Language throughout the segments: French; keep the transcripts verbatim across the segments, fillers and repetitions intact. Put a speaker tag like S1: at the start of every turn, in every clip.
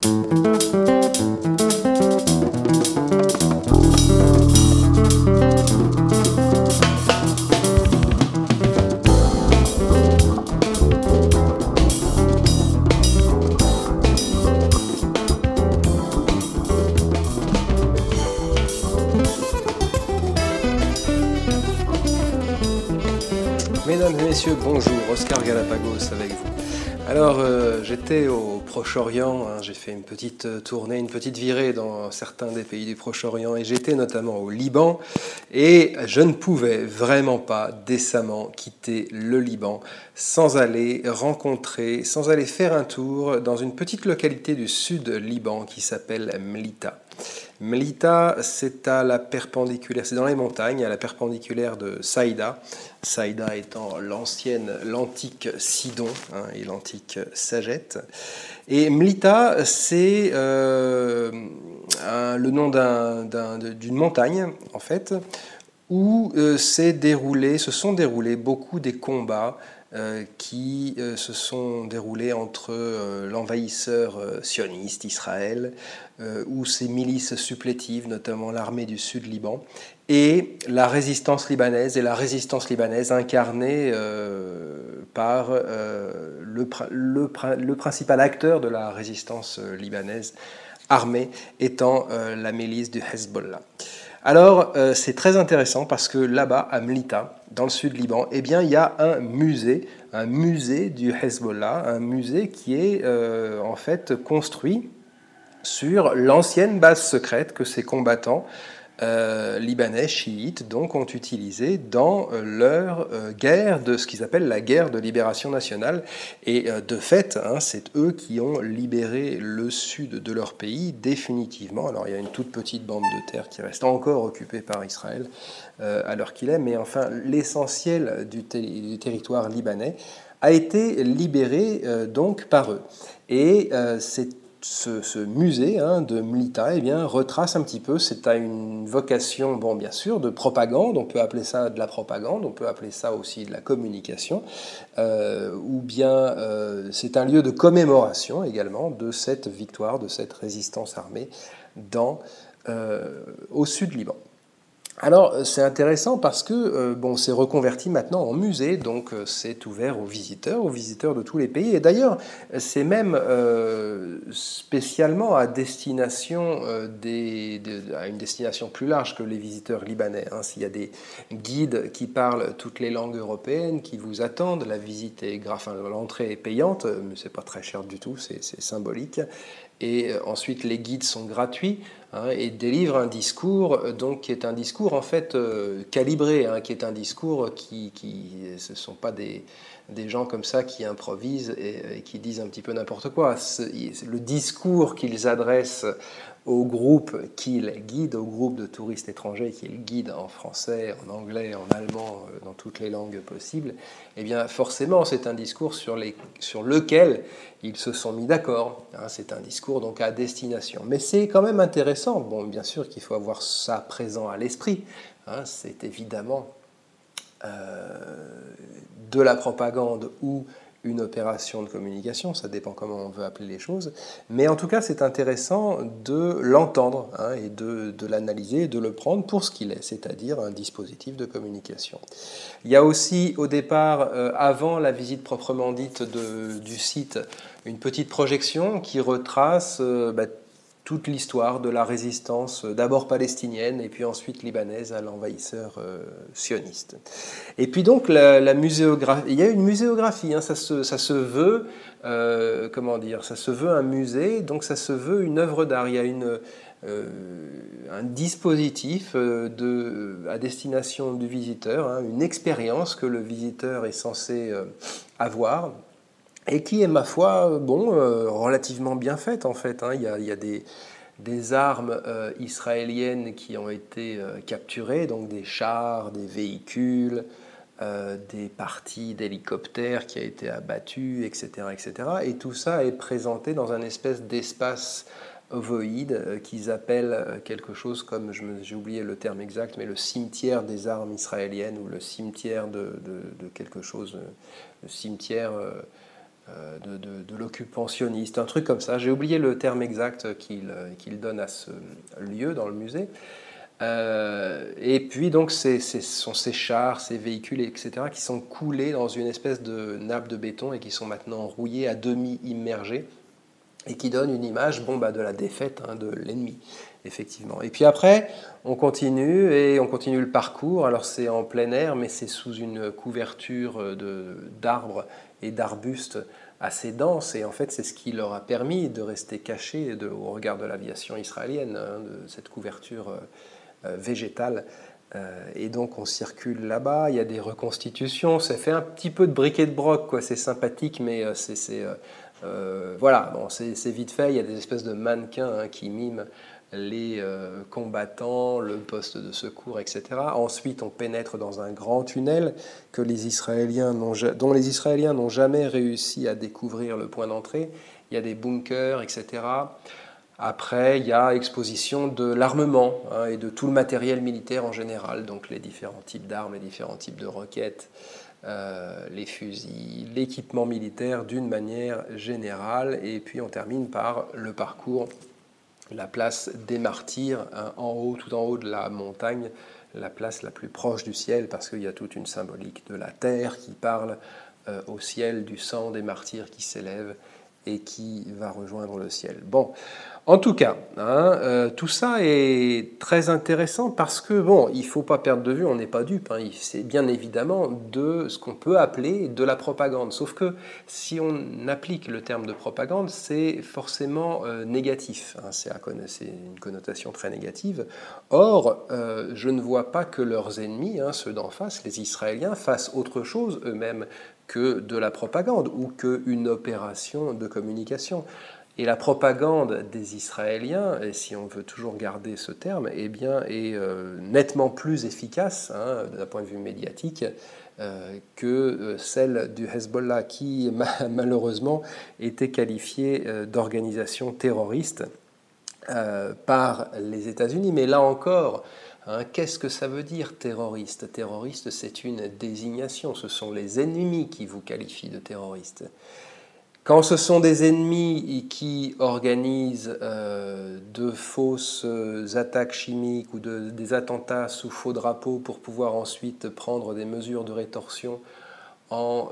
S1: Mesdames et messieurs, bonjour, Oscar Galapagos avec vous. Alors, euh, j'étais au Proche-Orient, hein, j'ai fait une petite tournée, une petite virée dans certains des pays du Proche-Orient et j'étais notamment au Liban et je ne pouvais vraiment pas décemment quitter le Liban sans aller rencontrer, sans aller faire un tour dans une petite localité du sud Liban qui s'appelle Mlita. Mlita, c'est à la perpendiculaire, c'est dans les montagnes, à la perpendiculaire de Saïda. Saïda étant l'ancienne, l'antique Sidon, hein, et l'antique Sagette. Et Mlita, c'est euh, un, le nom d'un, d'un, d'une montagne, en fait, où euh, s'est déroulé, se sont déroulés beaucoup des combats Euh, qui euh, se sont déroulés entre euh, l'envahisseur euh, sioniste Israël, euh, ou ses milices supplétives, notamment l'armée du sud Liban, et la résistance libanaise, et la résistance libanaise incarnée euh, par euh, le, le, le principal acteur de la résistance libanaise armée étant euh, la milice du Hezbollah. Alors, euh, c'est très intéressant parce que là-bas, à Mlita, dans le sud Liban, eh bien, il y a un musée, un musée du Hezbollah, un musée qui est euh, en fait construit sur l'ancienne base secrète que ces combattants euh, libanais chiites donc ont utilisé dans leur euh, guerre de ce qu'ils appellent la guerre de libération nationale. Et euh, de fait, hein, c'est eux qui ont libéré le sud de leur pays définitivement. Alors il y a une toute petite bande de terre qui reste encore occupée par Israël euh, à l'heure qu'il est, mais enfin l'essentiel du, ter- du territoire libanais a été libéré euh, donc par eux. Et euh, c'est Ce, ce musée hein, de Mlita eh bien, retrace un petit peu, c'est à une vocation, bon, bien sûr, de propagande, on peut appeler ça de la propagande, on peut appeler ça aussi de la communication, euh, ou bien euh, c'est un lieu de commémoration également de cette victoire, de cette résistance armée dans, euh, au sud Liban. Alors, c'est intéressant parce que euh, bon, c'est reconverti maintenant en musée, donc euh, c'est ouvert aux visiteurs, aux visiteurs de tous les pays. Et d'ailleurs, c'est même euh, spécialement à destination euh, des, de, à une destination plus large que les visiteurs libanais. Hein. S'il y a des guides qui parlent toutes les langues européennes qui vous attendent, la visite est enfin, l'entrée est payante, mais c'est pas très cher du tout, c'est, c'est symbolique. Et ensuite, les guides sont gratuits hein, et délivrent un discours donc, qui est un discours en fait euh, calibré, hein, qui est un discours qui, qui ce ne sont pas des, des gens comme ça qui improvisent et, et qui disent un petit peu n'importe quoi. C'est, le discours qu'ils adressent au groupe qu'ils guident, au groupe de touristes étrangers qu'ils guident en français, en anglais, en allemand, dans toutes les langues possibles, eh bien forcément c'est un discours sur, les, sur lequel ils se sont mis d'accord. Hein, c'est un discours donc à destination. Mais c'est quand même intéressant. Bon, bien sûr qu'il faut avoir ça présent à l'esprit. Hein, c'est évidemment euh, de la propagande ou une opération de communication, ça dépend comment on veut appeler les choses, mais en tout cas c'est intéressant de l'entendre hein, et de, de l'analyser et de le prendre pour ce qu'il est, c'est-à-dire un dispositif de communication. Il y a aussi au départ, euh, avant la visite proprement dite de, du site, une petite projection qui retrace euh, bah, toute l'histoire de la résistance, d'abord palestinienne et puis ensuite libanaise à l'envahisseur euh, sioniste. Et puis donc la, la muséographie, il y a une muséographie, hein, ça, se, ça se veut, euh, comment dire, ça se veut un musée, donc ça se veut une œuvre d'art. Il y a une, euh, un dispositif de, à destination du visiteur, hein, une expérience que le visiteur est censé euh, avoir. Et qui est, ma foi, bon, euh, relativement bien faite, en fait. Hein. Il y a, il y a des, des armes euh, israéliennes qui ont été euh, capturées, donc des chars, des véhicules, euh, des parties d'hélicoptères qui a été abattues, et cetera, et cetera. Et tout ça est présenté dans un espèce d'espace ovoïde euh, qu'ils appellent quelque chose comme, je me, j'ai oublié le terme exact, mais le cimetière des armes israéliennes ou le cimetière de, de, de quelque chose, le cimetière... Euh, euh, de, de, de l'occupationniste, un truc comme ça. J'ai oublié le terme exact qu'il qu'il donne à ce lieu dans le musée. Euh, et puis donc ce sont ces chars, ces véhicules, et cetera, qui sont coulés dans une espèce de nappe de béton et qui sont maintenant rouillés, à demi immergés, et qui donnent une image bon, bah, de la défaite, hein, de l'ennemi, effectivement. Et puis après, on continue, et on continue le parcours. Alors c'est en plein air, mais c'est sous une couverture d'arbres et d'arbustes assez dense, et en fait c'est ce qui leur a permis de rester cachés de, au regard de l'aviation israélienne, hein, de cette couverture euh, végétale. Euh, et donc on circule là-bas, il y a des reconstitutions, ça fait un petit peu de briquet de broc, quoi. C'est sympathique, mais euh, c'est... Euh, euh, voilà, bon, c'est vite fait, il y a des espèces de mannequins, hein, qui miment les euh, combattants, le poste de secours, et cetera. Ensuite, on pénètre dans un grand tunnel que les Israéliens dont les Israéliens n'ont jamais réussi à découvrir le point d'entrée. Il y a des bunkers, et cetera. Après, il y a exposition de l'armement, hein, et de tout le matériel militaire en général, donc les différents types d'armes, les différents types de roquettes, euh, les fusils, l'équipement militaire d'une manière générale. Et puis on termine par le parcours, la place des Martyrs, hein, en haut, tout en haut de la montagne, la place la plus proche du ciel, parce qu'il y a toute une symbolique de la terre qui parle euh, au ciel du sang des martyrs qui s'élève et qui va rejoindre le ciel. Bon, en tout cas, hein, euh, tout ça est très intéressant parce que, bon, il ne faut pas perdre de vue, on n'est pas dupe, hein, c'est bien évidemment de ce qu'on peut appeler de la propagande. Sauf que si on applique le terme de propagande, c'est forcément euh, négatif, hein, c'est une connotation très négative. Or, euh, je ne vois pas que leurs ennemis, hein, ceux d'en face, les Israéliens, fassent autre chose eux-mêmes que de la propagande ou qu'une opération de communication. Et la propagande des Israéliens, et si on veut toujours garder ce terme, eh bien, est euh, nettement plus efficace, hein, d'un point de vue médiatique, euh, que celle du Hezbollah, qui malheureusement était qualifiée euh, d'organisation terroriste euh, par les États-Unis. Mais là encore, hein, qu'est-ce que ça veut dire terroriste? Terroriste, c'est une désignation, ce sont les ennemis qui vous qualifient de terroriste. Quand ce sont des ennemis qui organisent euh, de fausses attaques chimiques ou de, des attentats sous faux drapeau pour pouvoir ensuite prendre des mesures de rétorsion en,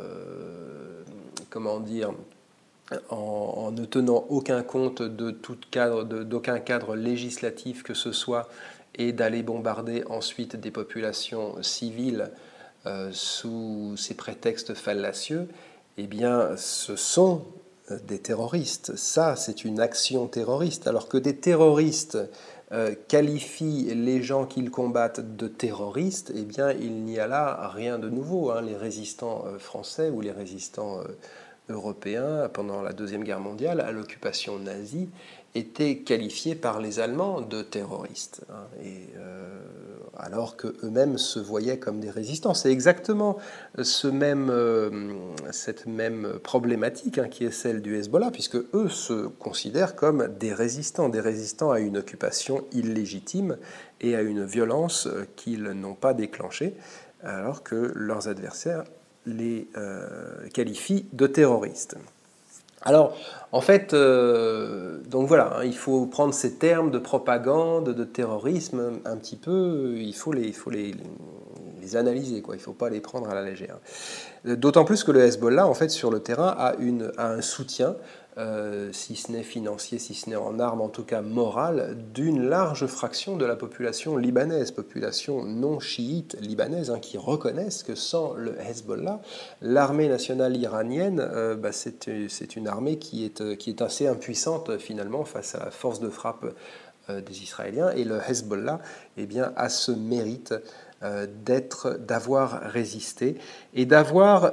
S1: euh, comment dire, en, en ne tenant aucun compte de tout cadre, d'aucun cadre législatif que ce soit, et d'aller bombarder ensuite des populations civiles euh, sous ces prétextes fallacieux, eh bien, ce sont des terroristes. Ça, c'est une action terroriste. Alors que des terroristes euh, qualifient les gens qu'ils combattent de terroristes, eh bien, il n'y a là rien de nouveau, hein. Les résistants euh, français ou les résistants euh, européens pendant la Deuxième Guerre mondiale à l'occupation nazie étaient qualifiés par les Allemands de terroristes, hein, et, euh, alors qu'eux-mêmes se voyaient comme des résistants. C'est exactement ce même, euh, cette même problématique, hein, qui est celle du Hezbollah, puisque eux se considèrent comme des résistants, des résistants à une occupation illégitime et à une violence qu'ils n'ont pas déclenchée, alors que leurs adversaires les euh, qualifient de terroristes. Alors, en fait, euh, donc voilà, hein, il faut prendre ces termes de propagande, de terrorisme, un petit peu, il faut les, il faut les, les analyser, quoi. Il ne faut pas les prendre à la légère. D'autant plus que le Hezbollah, en fait, sur le terrain, a, une, a un soutien, euh, si ce n'est financier, si ce n'est en armes, en tout cas moral, d'une large fraction de la population libanaise, population non chiite libanaise, hein, qui reconnaissent que sans le Hezbollah, l'armée nationale iranienne, euh, bah, c'est une armée qui est, qui est assez impuissante finalement face à la force de frappe euh, des Israéliens, et le Hezbollah, eh bien, a ce mérite euh, d'être, d'avoir résisté et d'avoir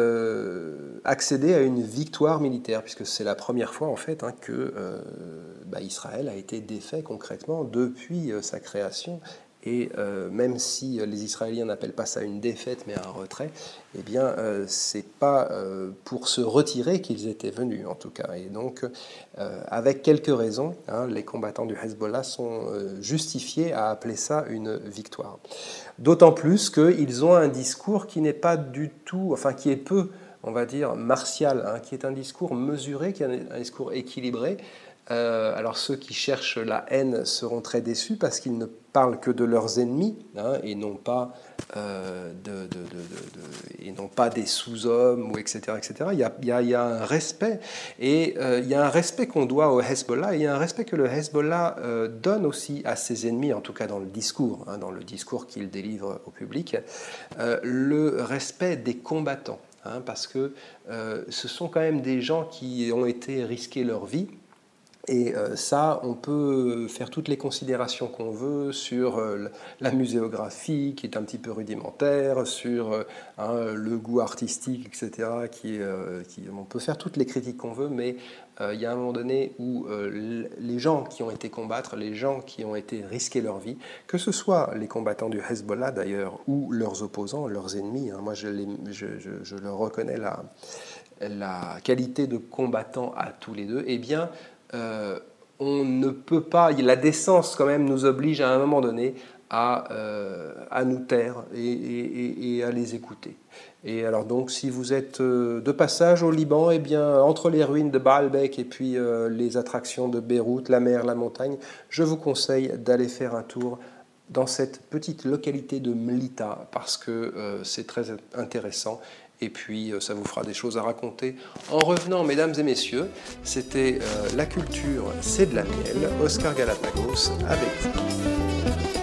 S1: euh, accédé à une victoire militaire, puisque c'est la première fois en fait, hein, que euh, bah, Israël a été défait concrètement depuis euh, sa création. Et euh, même si les Israéliens n'appellent pas ça une défaite mais un retrait, eh bien euh, c'est pas euh, pour se retirer qu'ils étaient venus en tout cas. Et donc euh, avec quelques raisons, hein, les combattants du Hezbollah sont euh, justifiés à appeler ça une victoire. D'autant plus qu'ils ont un discours qui n'est pas du tout, enfin qui est peu on va dire, martial, hein, qui est un discours mesuré, qui est un, un discours équilibré. Euh, alors ceux qui cherchent la haine seront très déçus parce qu'ils ne parlent que de leurs ennemis, hein, et non pas euh, de, de, de, de, de, et non pas des sous-hommes, ou et cetera, et cetera. Il y a, il y a, il y a un respect, et euh, il y a un respect qu'on doit au Hezbollah, et il y a un respect que le Hezbollah euh, donne aussi à ses ennemis, en tout cas dans le discours, hein, dans le discours qu'il délivre au public, euh, le respect des combattants, hein, parce que euh, ce sont quand même des gens qui ont été risqués leur vie. Et euh, ça, on peut faire toutes les considérations qu'on veut sur euh, la muséographie, qui est un petit peu rudimentaire, sur euh, hein, le goût artistique, et cetera. Qui, euh, qui, on peut faire toutes les critiques qu'on veut, mais euh, il y a un moment donné où euh, les gens qui ont été combattre, les gens qui ont été risquer leur vie, que ce soit les combattants du Hezbollah d'ailleurs, ou leurs opposants, leurs ennemis, hein, moi je, les, je, je, je leur reconnais la, la qualité de combattant à tous les deux, eh bien, Euh, on ne peut pas, la décence quand même nous oblige à un moment donné à, euh, à nous taire et, et, et à les écouter. Et alors donc si vous êtes de passage au Liban, eh bien entre les ruines de Baalbek et puis euh, les attractions de Beyrouth, la mer, la montagne, je vous conseille d'aller faire un tour dans cette petite localité de Mlita parce que euh, c'est très intéressant. Et puis, ça vous fera des choses à raconter. En revenant, mesdames et messieurs, c'était euh, La culture, c'est de la miel. Oscar Galapagos avec vous.